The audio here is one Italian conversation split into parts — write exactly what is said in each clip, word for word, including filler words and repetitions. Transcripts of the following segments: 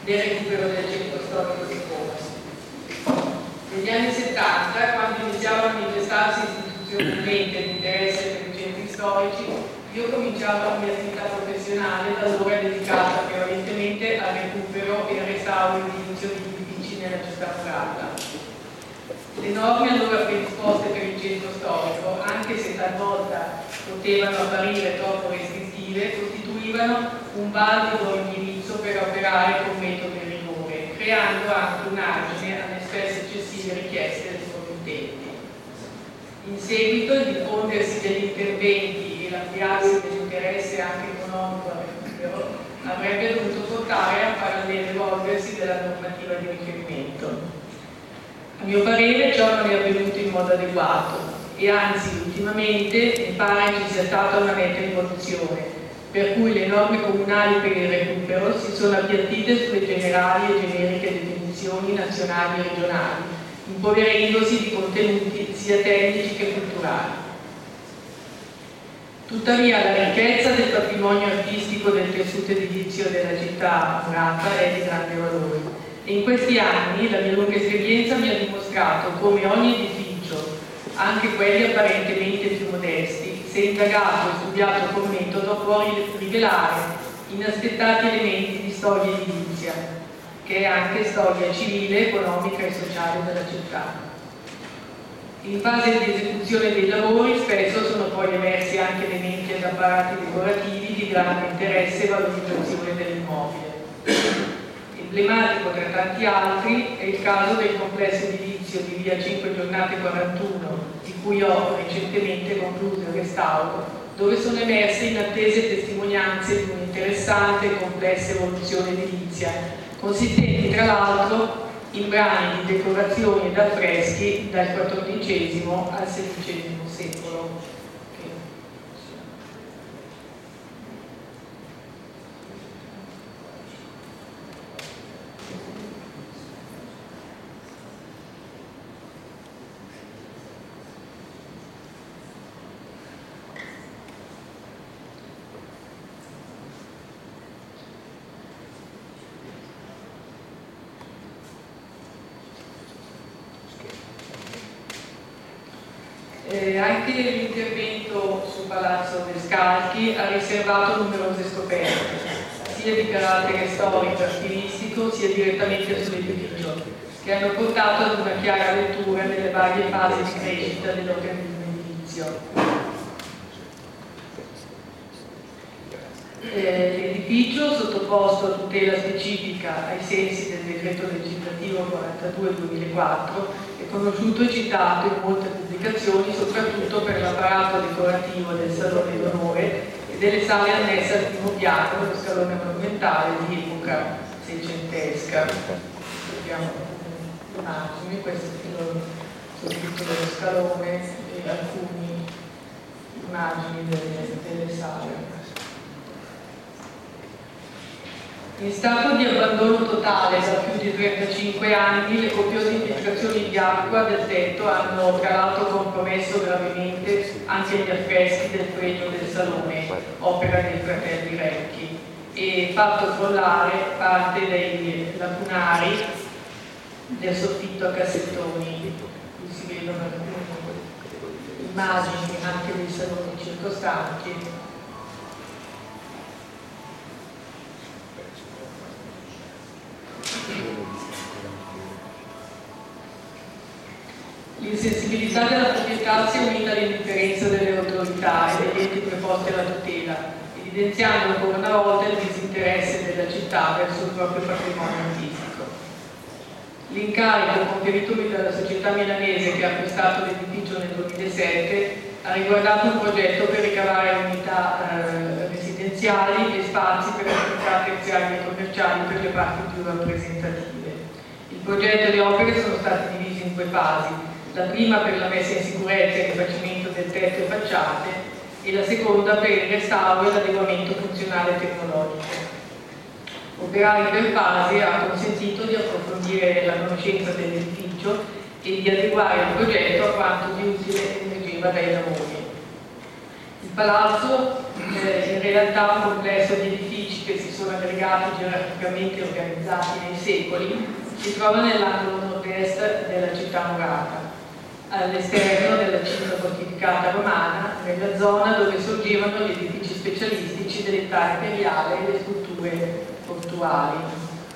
del recupero del centro storico di Como. Negli anni settanta, quando iniziava a manifestarsi istituzionalmente l'interesse per i centri storici, io cominciavo la mia attività professionale, da allora dedicata prevalentemente al recupero e al restauro edilizio di edifici nella città murata. Le norme allora predisposte per il centro storico, anche se talvolta potevano apparire troppo restrittive, costituivano un valido indirizzo per operare con metodo e rigore, creando anche un argine alle spesso eccessive richieste dei committenti. In seguito, il diffondersi degli interventi e l'ampliarsi dell'interesse anche economico al recupero avrebbe dovuto portare a parallelo evolversi della normativa di riferimento. A mio parere ciò non è avvenuto in modo adeguato e anzi ultimamente mi pare ci sia stata una netta rivoluzione, per cui le norme comunali per il recupero si sono appiattite sulle generali e generiche definizioni nazionali e regionali, impoverendosi di contenuti sia tecnici che culturali. Tuttavia la ricchezza del patrimonio artistico del tessuto edilizio della città murata è di grande valore. E in questi anni la mia lunga esperienza mi ha dimostrato come ogni edificio, anche quelli apparentemente più modesti, se indagato e studiato con metodo, può rivelare inaspettati elementi di storia edilizia, che è anche storia civile, economica e sociale della città. In fase di esecuzione dei lavori spesso sono poi emersi anche elementi ed apparati decorativi di grande interesse e valorizzazione dell'immobile. Emblematico tra tanti altri è il caso del complesso edilizio di via cinque Giornate quarantuno, di cui ho recentemente concluso il restauro, dove sono emerse inattese testimonianze di un'interessante e complessa evoluzione edilizia, consistenti tra l'altro in brani di decorazioni ed affreschi dal quattordicesimo al sedicesimo secolo. Eh, anche l'intervento su Palazzo Descalchi ha riservato numerose scoperte, sia di carattere storico e artistico, sia direttamente sull'edificio, che hanno portato ad una chiara lettura delle varie fasi di crescita dell'organismo edilizio. Eh, l'edificio, sottoposto a tutela specifica ai sensi del decreto legislativo quarantadue duemilaquattro, è conosciuto e citato in molte pubblicazioni soprattutto per l'apparato decorativo del salone d'onore e delle sale annesse al primo piano, lo scalone monumentale di epoca seicentesca. Abbiamo immagini, questo è il sottotitolo dello scalone e alcune immagini delle, delle sale. In stato di abbandono totale da più di trentacinque anni, le copiose infiltrazioni di acqua del tetto hanno tra l'altro compromesso gravemente anche gli affreschi del fregio del salone, opera dei fratelli Recchi, e fatto crollare parte dei lacunari del soffitto a cassettoni. Qui si vedono alcune immagini anche dei saloni circostanti. L'insensibilità della proprietà si è unita all'indifferenza delle autorità e degli enti preposti alla tutela, evidenziando ancora una volta il disinteresse della città verso il proprio patrimonio artistico. L'incarico conferitomi dalla società milanese che ha acquistato l'edificio nel duemilasette ha riguardato un progetto per ricavare unità eh, residenziali e spazi per attività terziarie e commerciali per le parti più rappresentative. Il progetto e le opere sono stati divisi in due fasi, la prima per la messa in sicurezza e il rifacimento del tetto e facciate e la seconda per il restauro e l'adeguamento funzionale e tecnologico. Operare per fasi ha consentito di approfondire la conoscenza dell'edificio e di adeguare il progetto a quanto di utile emergeva dai lavori. Il palazzo eh, in realtà è un complesso di edifici che si sono aggregati gerarchicamente organizzati nei secoli, si trova nell'angolo nord-est della città murata, all'esterno della cinta fortificata romana, nella zona dove sorgevano gli edifici specialistici dell'età imperiale e le strutture portuali.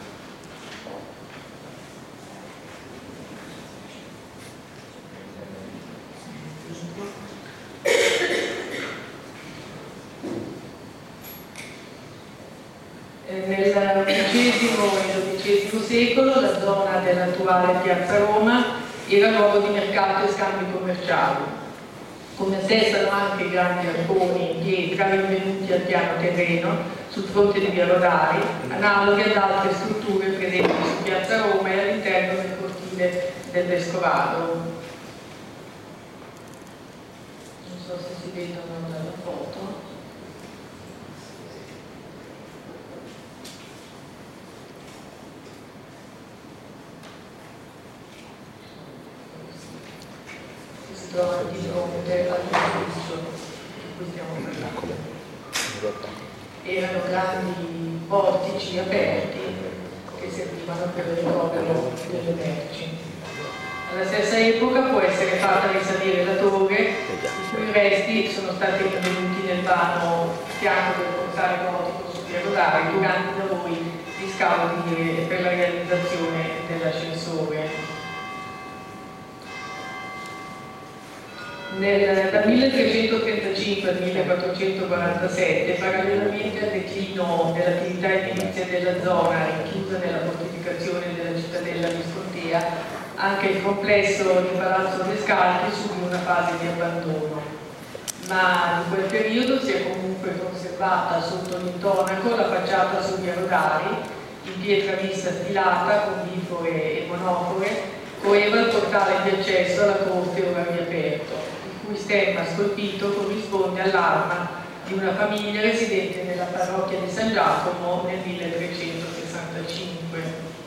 Nel undicesimo e dodicesimo secolo la zona dell'attuale Piazza Roma era luogo di mercato e scambi commerciali, come attestano anche i grandi arconi in pietra rinvenuti al piano terreno sul fronte di Via Rodari, analoghe ad altre strutture presenti su Piazza Roma e all'interno del cortile del Vescovado. Non so se si vedono dalla foto. Di fronte all'edificio di cui stiamo parlando. Erano grandi portici aperti che servivano per il ricovero delle merci. Alla stessa epoca può essere fatta risalire la torre, i cui resti sono stati rinvenuti nel vano fianco del portale gotico su Via Rodari durante i lavori di scavo per la realizzazione dell'ascensore. Nel, dal milletrecentotrentacinque al millequattrocentoquarantasette, parallelamente al declino dell'attività edilizia della zona rinchiusa nella fortificazione della cittadella viscontea, anche il complesso di Palazzo Descalzi subì una fase di abbandono, ma in quel periodo si è comunque conservata sotto l'intonaco la facciata su Via Rodari, in pietra vista stilata con bifore e monofore, coeva il portale di accesso alla corte ora riaperto, il cui stemma scolpito corrisponde all'arma di una famiglia residente nella parrocchia di San Giacomo nel milletrecentosessantacinque.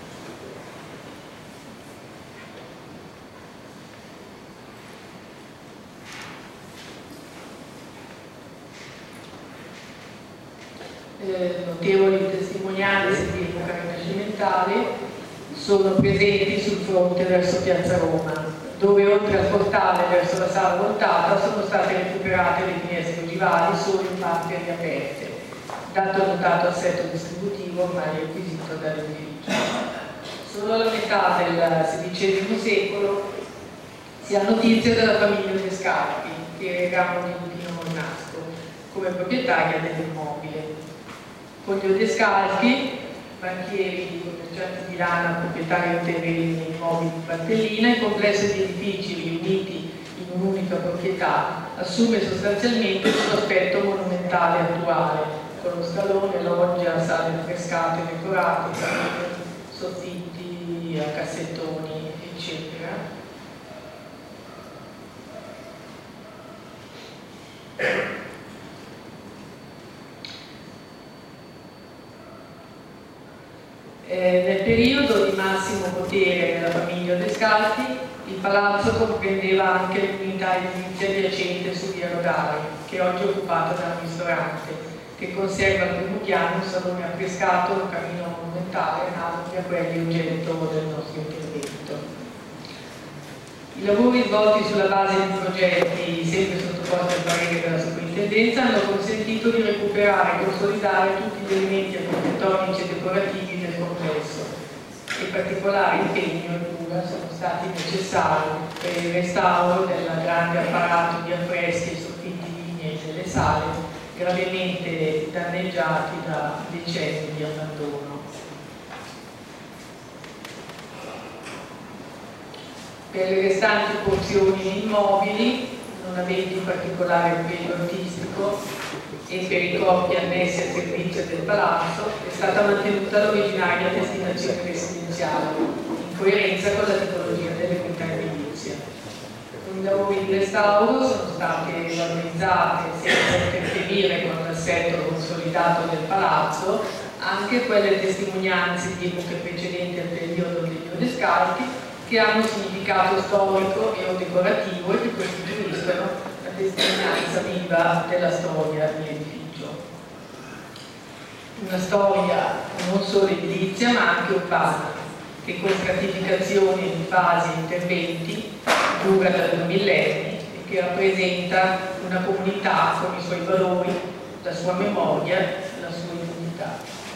Eh, notevoli testimonianze di epoca rinascimentale sono presenti sul fronte verso Piazza Roma, dove oltre al portale verso la sala voltata sono state recuperate le finestre ogivali solo in parte riaperte, dato il notato assetto distributivo ormai acquisito dall'edificio. Solo alla metà del sedicesimo secolo si ha notizia della famiglia Descalzi, che eravamo di Pino Monasco, come proprietaria dell'immobile. Con gli Descalzi, banchieri, commercianti di lana, proprietari di terreni nei immobili di Valtellina, il complesso di edifici riuniti in un'unica proprietà assume sostanzialmente il suo aspetto monumentale attuale, con lo scalone, loggia, sale affrescate, decorate, soffitti a cassettoni, eccetera. Eh, nel periodo di massimo potere della famiglia Descalzi, il palazzo comprendeva anche l'unità edilizia adiacente su Via Rodari, che oggi è occupata da un ristorante, che conserva al primo piano un salone affrescato, un camino monumentale, analogo a quelli oggetto del nostro intervento. I lavori svolti sulla base di progetti sempre sottoposti al parere della soprintendenza hanno consentito di recuperare e consolidare tutti gli elementi architettonici e decorativi del complesso, e particolari impegno e cura sono stati necessari per il restauro del grande apparato di affreschi e soffitti lignei delle sale, gravemente danneggiati da decenni di abbandono. Per le restanti porzioni immobili, non aventi particolare pregio artistico, e per i corpi annessi al servizio del palazzo, è stata mantenuta l'originaria destinazione residenziale, in coerenza con la tipologia dell'unità edilizia. Con i lavori di restauro sono state valorizzate, senza interferire con l'assetto consolidato del palazzo, anche quelle testimonianze di epoche precedenti al periodo degli Descalzi, che hanno significato storico e o decorativo e che costituiscono testimonianza viva della storia dell'edificio. Una storia non solo edilizia ma anche urbana, che con stratificazioni di fasi e interventi dura da due millenni e che rappresenta una comunità con i suoi valori, la sua memoria e la sua identità.